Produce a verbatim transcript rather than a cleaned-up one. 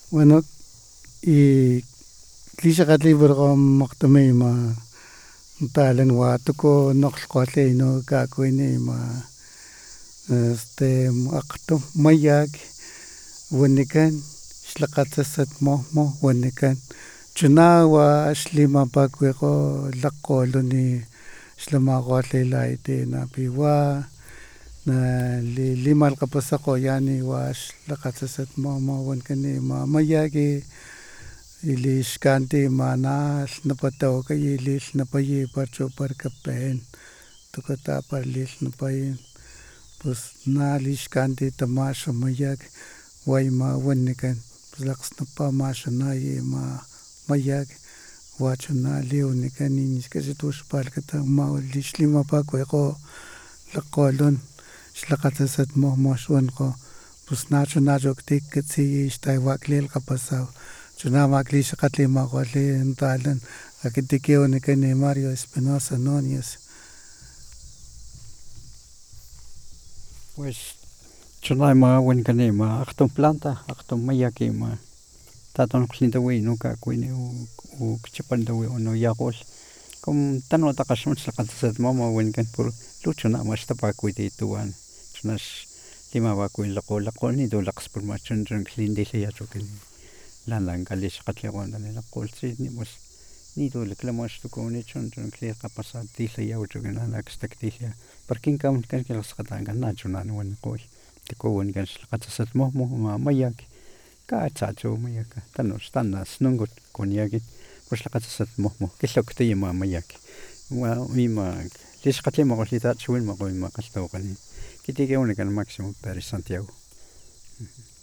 Bueno, y tlixakatli burgo maqtami ma talan watuko noqlqolli no kakuini ma este aqto mayak wanikan xlaqatsasat mojmo wanikan chuna wa xlimapakwiqo laqoluni xlamakgollilayati napiwa na limalkgapasakgoyani wa xlaqatsasat mojmo wankani ama mayaki lixkanti mana lhnapatawakaya lilhnapaya para para kapen tukata para lilhnapaya pus na lixkanti tamaxa mayak wayma wanikan lakgsnapamaxanaya ama mayak wachuna liwanikan niskasi tu xpalhkata ama xlimapakuwikgo lakgolun xlakgatsasat mojmo xwankgo pus nachuna chu ktikatsiya xtawa klilkgapasaw chuna ama klixakgatlimakgolhi talan akiti kiwanikan Mario Espinosa Nuñez. Pues chuna ima wanikan ima akgtum planta akgtum mayak ima tatonokglhnintawi no kakuini u kchapantawi no yakgolh como tanu takgaxmat xlakgatsasat mojmo wanikan puro lu chuna ama xtapakuwiti tuwan chuna xlimapakuwilakgo lakgolh nitu lakgspulma chun chun klintijlaya chu lan lan kalixakgatlikgonani lakgolhtsi pues nitu laklama xtukuwini chun chun klilkgapasatitlaya chu lan lan kstaktijlaya para kin kawanikan kilakskgatankan nachuna wanikgoy tiku wanikan xlakgatsasat mojmo ama mayak katsa chu mayak tanu xtana snunkut kuaniya ekit pus xlakgatsasat mojmo kilhawktaya ama mayak wa ima lixkgatlimakgolhita chiwinmakgo ima kgalhtawakganin kiti kin wanikan Maximo Perez Santiago.